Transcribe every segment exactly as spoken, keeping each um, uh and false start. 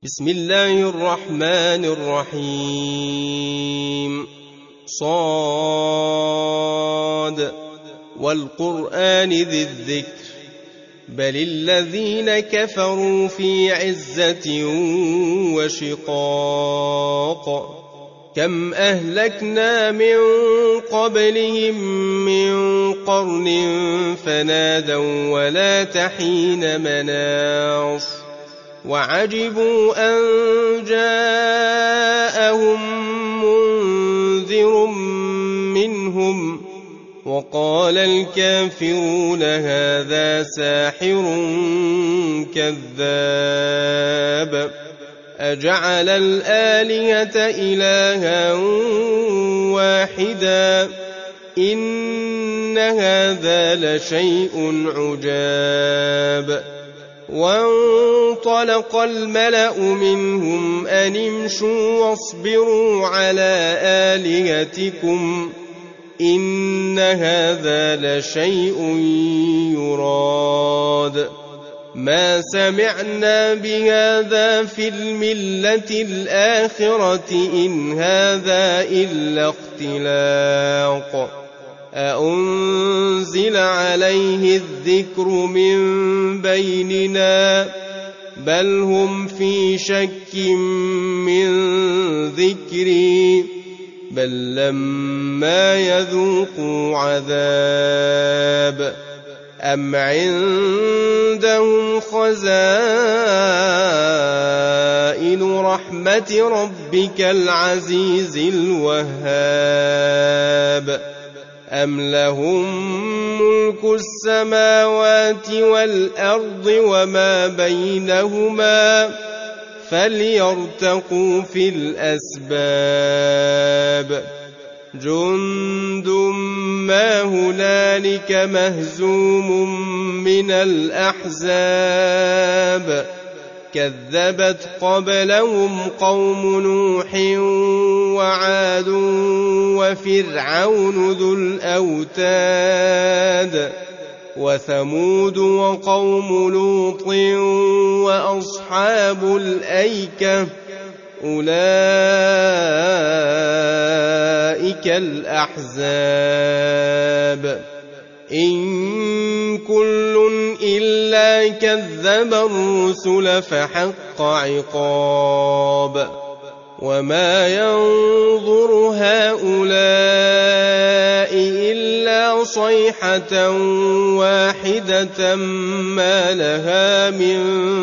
بسم الله الرحمن الرحيم. صاد والقرآن ذي الذكر بل الذين كفروا في عزة وشقاق كم أهلكنا من قبلهم من قرن فنادوا ولا تحين مناص وعجبوا أن جاءهم منذر منهم وقال الكافرون هذا ساحر كذاب أجعل الآلهة إلها واحدا إن هذا لشيء عجاب. وانطلق الملأ منهم أن امشوا واصبروا على آلهتكم إن هذا لشيء يراد ما سمعنا بهذا في الملة الآخرة إن هذا إلا اختلاق أأنزل عليه الذكر من بيننا بل هم في شك من ذكري بل لما يذوقوا عذاب أم عندهم خزائن رحمة ربك العزيز الوهاب أم لهم ملك السماوات والأرض وما بينهما فليرتقوا في الأسباب جند ما هنالك مهزوم من الأحزاب كذبت قبلهم قوم نوح وعاد وفرعون ذو الأوتاد وثمود وقوم لوط وأصحاب الأيكة أولئك الأحزاب إن كل إلا كذب الرسل فحق عقاب وما ينظر هؤلاء إلا صيحة واحدة ما لها من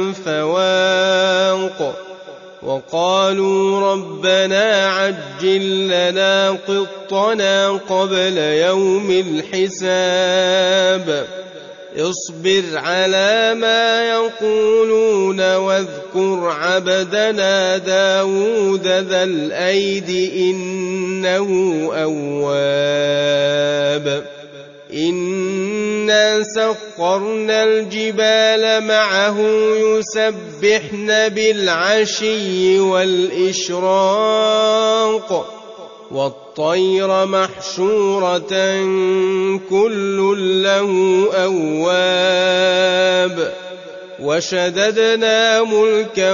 فواق وقالوا ربنا عجل لنا قطنا قبل يوم الحساب اصبر على ما يقولون واذكر عبدنا داود ذا الأيد إنه أواب إنا سخرنا الجبال معه يسبحن بالعشي والإشراق والطير محشورة كل له أواب وشددنا ملكه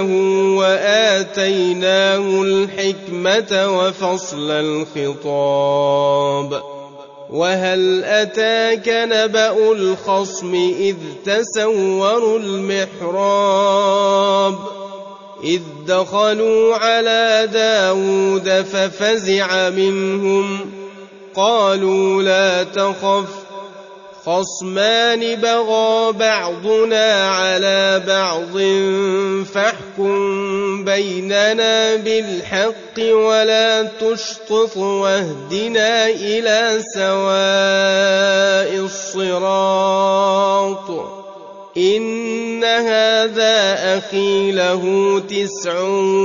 وآتيناه الحكمة وفصل الخطاب وهل أتاك نبأ الخصم إذ تسوروا المحراب إذ دخلوا على داود ففزع منهم قالوا لا تخف خصمان بغى بعضنا على بعض فاحكم بيننا بالحق ولا تشطط واهدنا إلى سواء الصراط إن هذا أخي له تسع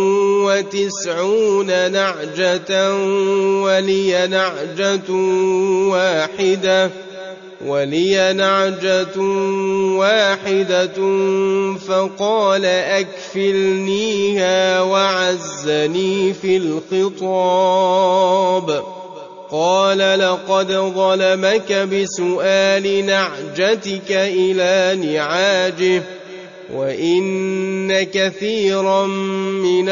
وتسعون نعجة ولي نعجة واحدة ولي نعجة واحدة فقال أكفلنيها وعزني في الخطاب قال لقد ظلمك بسؤال نعجتك إلى نعاجه وإن كثيرا من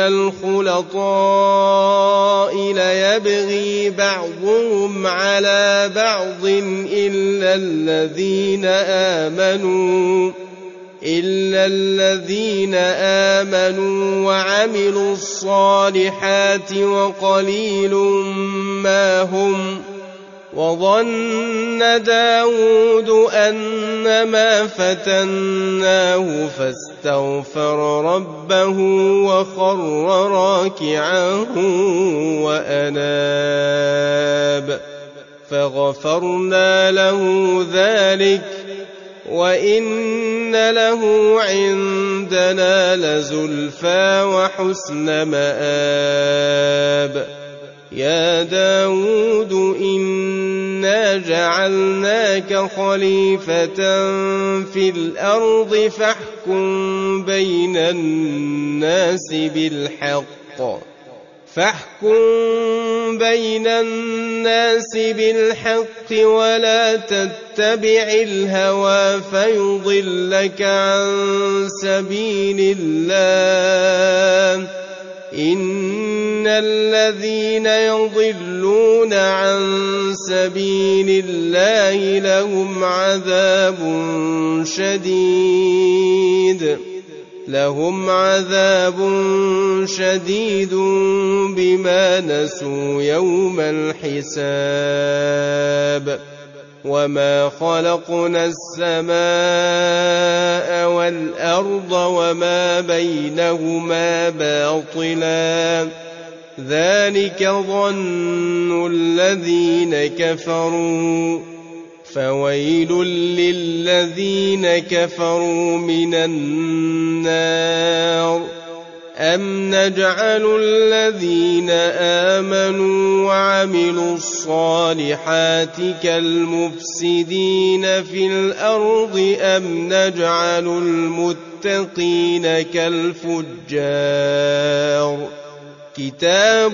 الخلطاء ليبغي بعضهم على بعض إلا الذين آمنوا إلا الذين آمنوا وعملوا الصالحات وقليل ما هم. وظن داود أنما فتناه فاستغفر ربه وخر راكعا وأناب فغفرنا له ذلك وإن له عندنا لزلفى وحسن مآب. يا داود إنا جعلناك خليفة في الأرض فاحكم بين الناس بالحق فاحكم بين الناس بالحق ولا تتبع الهوى فيضلك عن سبيل الله. إن الذين يضلون عن سبيل الله لهم عذاب شديد لهم عذاب شديد بما نسوا يوم الحساب. وما خلقنا السماء والأرض وما بينهما باطلا ذلك ظن الذين كفروا فويل للذين كفروا من النار. أم نجعل الذين آمنوا وعملوا الصالحات كالمفسدين في الأرض أم نجعل المتقين كالفجار. كتاب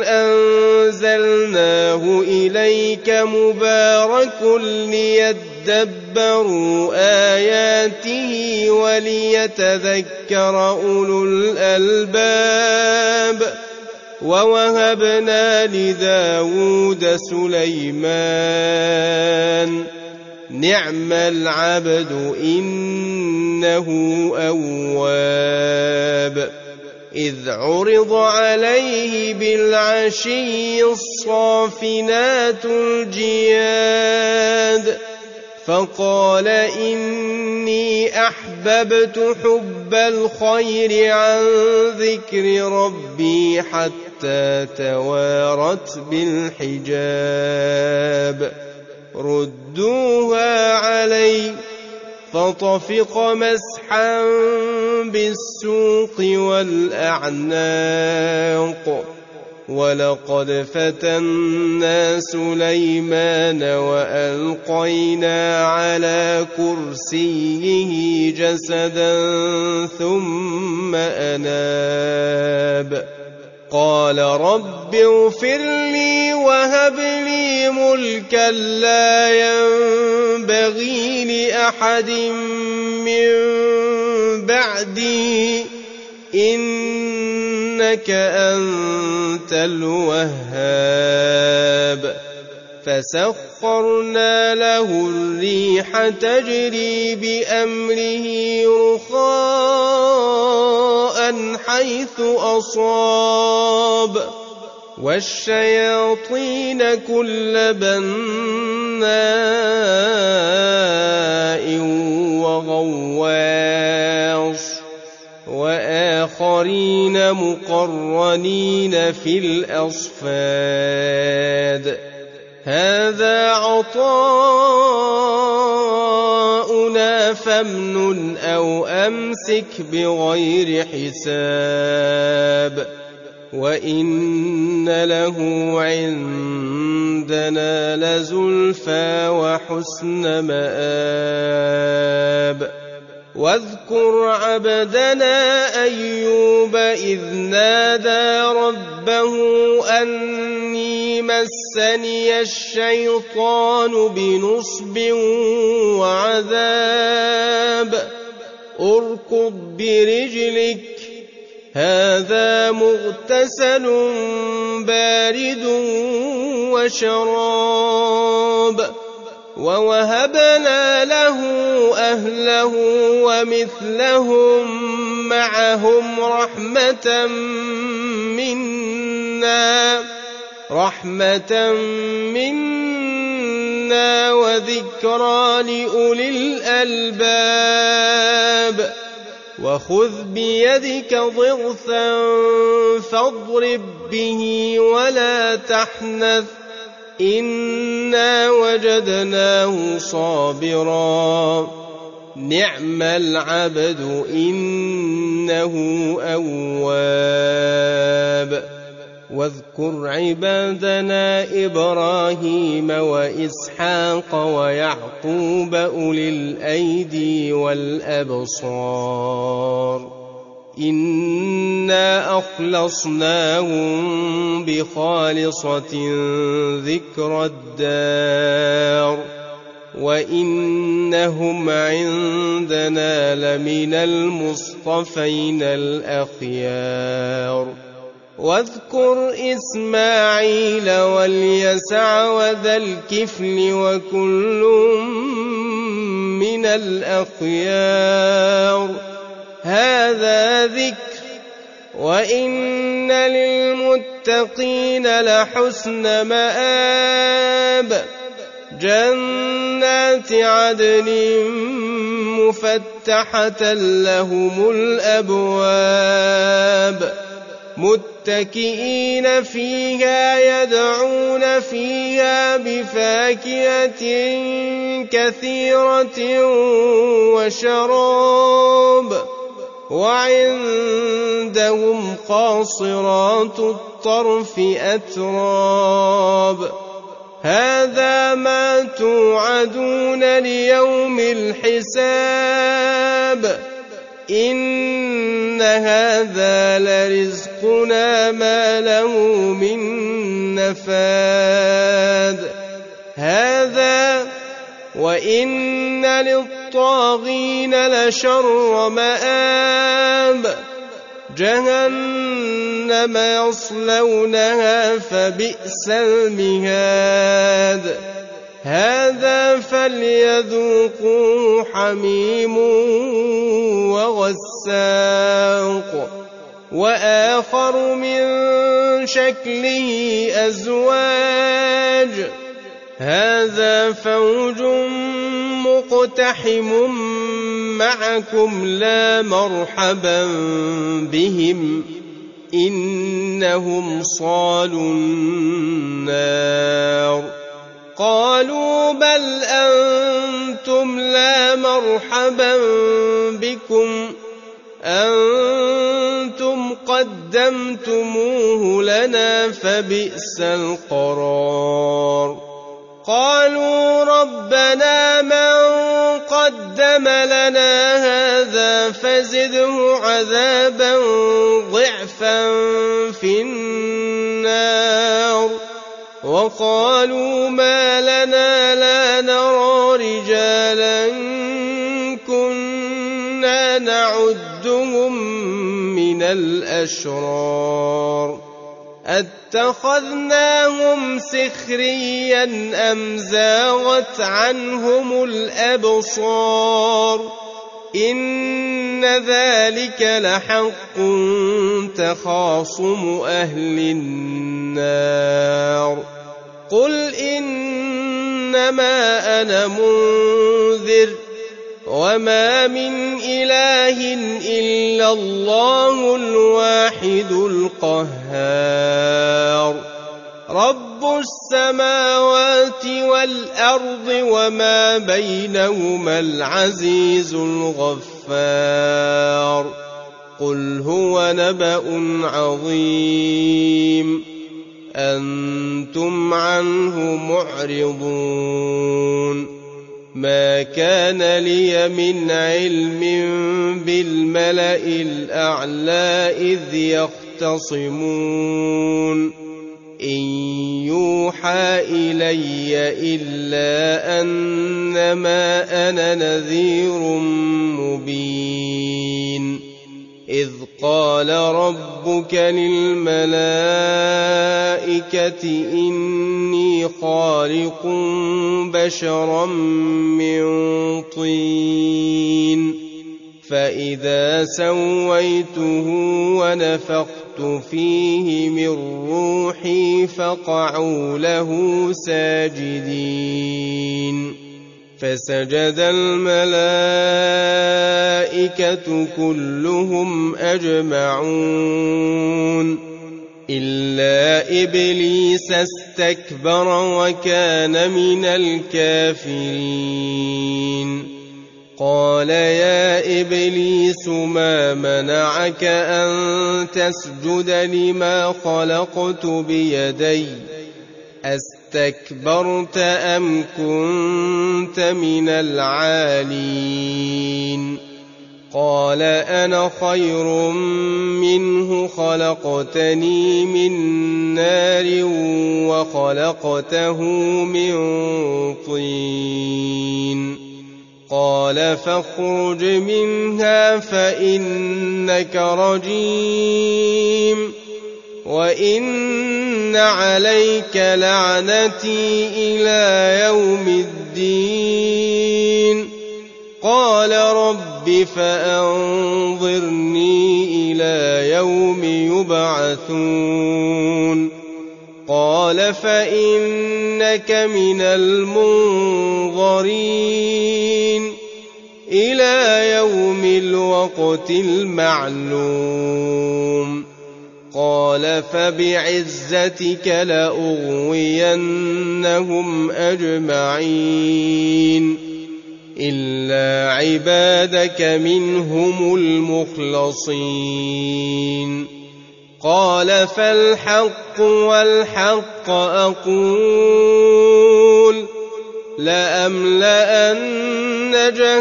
أنزلناه إليك مبارك ليدبروا آياته وليتذكر أولو الألباب. ووهبنا لداود سليمان نعم العبد إنه أواب. إذ عرض عليه بالعشي الصافنات الجياد فقال إني أحببت حب الخير عن ذكر ربي حتى توارت بالحجاب. ردوها علي فطفق مسحا بالسوق والأعناق. ولقد فتنا سليمان وألقينا على كرسيه جسدا ثم أناب قال رب اغفر لي وهب لي ملكا لا ينبغي لأحد من بعدي إنك أنت الوهاب. فسخرنا له الريح تجري بأمره رخاء حيث أصاب والشياطين كل بناء وغواص وآخرين مقرنين في الأصفاد. هذا عطاؤنا فامنن أو أمسك بغير حساب. وإن له عندنا لزلفى وحسن مآب. واذكر عبدنا أيوب إذ نادى ربه أني مسني الشيطان بنصب وعذاب اركض برجلك هذا مغتسل بارد وشراب ووهبنا له أهله ومثلهم معهم رحمة منا رحمة منا وذكرى لأولي الألباب وخذ بيدك ضغثا فاضرب به ولا تحنث إنا وجدناه صابرا نعم العبد إنه أواب واذكر عبادنا إبراهيم وإسحاق ويعقوب أولي الأيدي والأبصار إنا أخلصناهم بخالصة ذكر الدار وإنهم عندنا لمن المصطفين الأخيار واذكر إسماعيل واليسع وذا الكفل وكل من الأخيار هذا ذكر وإن للمتقين لحسن مآب جنات عدن مفتحة لهم الأبواب متكئين فيها يدعون فيها بفاكهة كثيرة وشراب وعندهم قاصرات الطرف أتراب هذا ما توعدون ليوم الحساب إن هذا لرزقنا ما له من نفاد هذا وإن للطاغين لشر مآب جهنم يصلونها فبئس المهاد هذا فليذوقوا حميم وغساق وآخر من شكله أزواج هذا فوج مقتحم معكم لا مرحبا بهم إنهم صالوا النار قالوا بل أنتم لا مرحبا بكم أنتم قدمتموه لنا فبئس القرار قالوا ربنا من قدم لنا هذا فزده عذابا ضعفا في النار وقالوا ما لنا لا نرى رجالا كنا نعدهم من الأشرار أتخذناهم سخريا أم زاغت عنهم الأبصار إن ذلك لحق تخاصم أهل النار قل إنما أنا منذر وما من إله إلا الله الواحد القهار رب السماوات والأرض وما بينهما العزيز الغفار قل هو نبأ عظيم أنتم عنه معرضون ما كان لي من علم بالملأ الأعلى إذ يختصمون إن يوحى إلي إلا أنما أنا نذير مبين إذ قال ربك للملائكة إني خالق بشرا من طين فإذا سويته ونفخت فيه من روحي فقعوا له ساجدين فسجد الملائكة كلهم أجمعون إلا إبليس استكبر وكان من الكافرين قال يا إبليس ما منعك أن تسجد لما خلقت بيدي أستكبرت أم كنت من العالين قال أنا خير منه خلقتني من نار وخلقته من طين قال فاخرج منها فإنك رجيم وإن عليك لعنتي إلى يوم الدين قال رب فأنظرني إلى يوم يبعثون قال فإنك من المنظرين إلى يوم الوقت المعلوم قال فبعزتك لأغوينهم أجمعين إلا عبادك منهم المخلصين قال فالحق والحق أقول لأملأن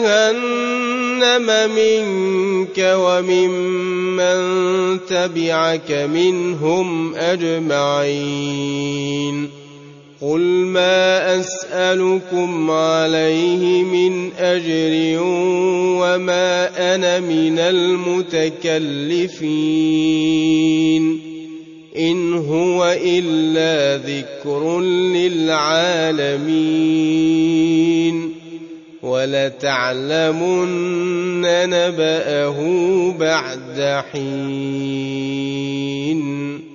جهنم منك وممن تبعك منهم أجمعين قل ما أسألكم عليه من أجر وما أنا من المتكلفين إن هو إلا ذكر للعالمين ولتعلمن نبأه بعد حين